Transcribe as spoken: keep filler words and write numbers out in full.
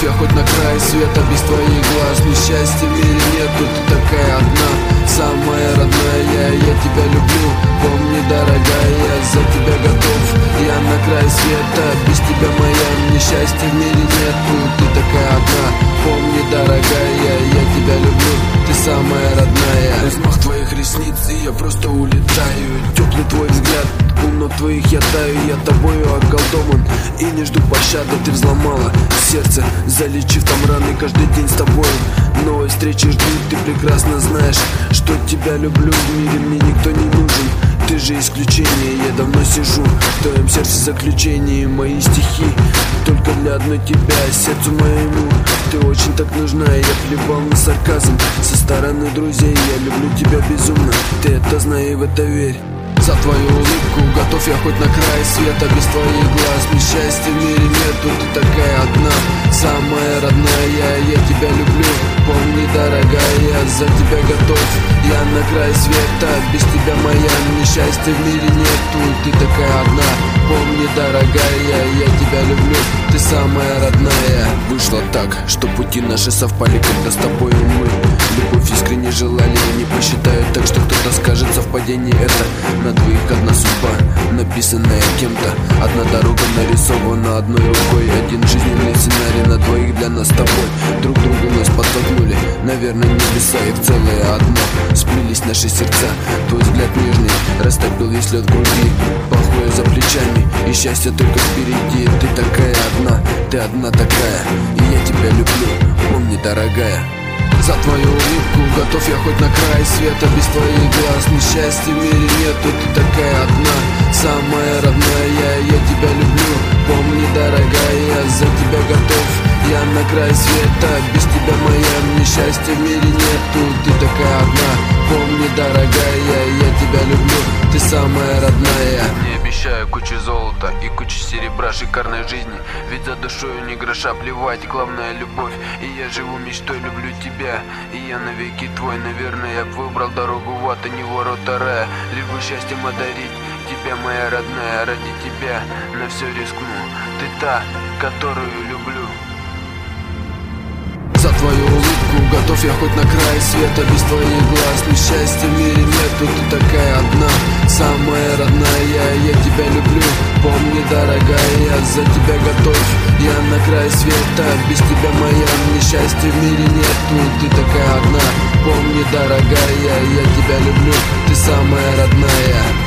готов я хоть на край света. Без твоих глаз ни счастья в мире нету. Ты такая одна, самая родная. Я тебя люблю, помни, дорогая, я за тебя готов. Я на край света, без тебя, моя, ни счастья в мире нету. Ты такая одна, помни, дорогая, я тебя люблю, ты самая родная. Взмах твоих ресниц, и я просто улетаю. Теплый твой взгляд, у ног твоих я таю. Я тобою околдован и не жду пощады. Ты взломала сердце, залечив там раны. Каждый день с тобой новой встречи жду. Ты прекрасно знаешь, что тебя люблю. В мире мне никто не нужен, ты же исключение. Я давно сижу в твоем сердце заключении. Мои стихи только для одной тебя, сердцу моему ты очень так нужна. Я плевал на сарказм со стороны друзей. Я люблю тебя безумно, ты это знай и в это верь. За твою улыбку готов я хоть на край света. Без твоих глаз ни счастья в мире нету. Ты такая одна, самая родная. Я тебя люблю, помни, дорогая, я за тебя готов. Я на край света, без тебя, моя, ни счастья в мире нету. Ты такая одна, помни, дорогая, я тебя люблю, ты самая родная. Вышло так, что пути наши совпали, когда с тобой мы любовь искренне желали. Я не посчитаю так, что кто-то скажет совпадение это. На двоих одна судьба, написанная кем-то. Одна дорога нарисована одной рукой. Один жизненный сценарий на двоих для нас с тобой. Друг другу нас подтолкнули, наверное, небеса и в целое одно. Сплелись наши сердца, твой взгляд нежный растопил весь лед в груди. Плохое за плечами и счастье только впереди. Ты такая одна, ты одна такая, и я тебя люблю, помни, дорогая. За твою улыбку готов я хоть на край света. Без твоих глаз ни счастья в мире нету. Ты такая одна, самая родная. Я тебя люблю, помни, дорогая, я за тебя готов. Я на край света, без тебя, моя, ни счастья в мире нету. Ты такая одна, помни, дорогая, я тебя люблю, ты самая родная. Не обещаю кучу золота и кучу серебра, шикарной жизни, ведь за душою ни гроша плевать, главное любовь. И я живу мечтой, люблю тебя, и я навеки твой. Наверное, я выбрал дорогу в ад, а не ворота рая. Лишь бы счастьем одарить тебя, моя родная. Ради тебя на все рискну, ты та, которую люблю. За твою улыбку готов я хоть на край света. Без твоих глаз ни счастья в мире нету. Ты такая одна, самая родная. Я тебя люблю, помни, дорогая, я за тебя готов. Я на край света, без тебя, моя, ни счастья в мире нету. Ты такая одна, помни, дорогая, я тебя люблю, ты самая родная.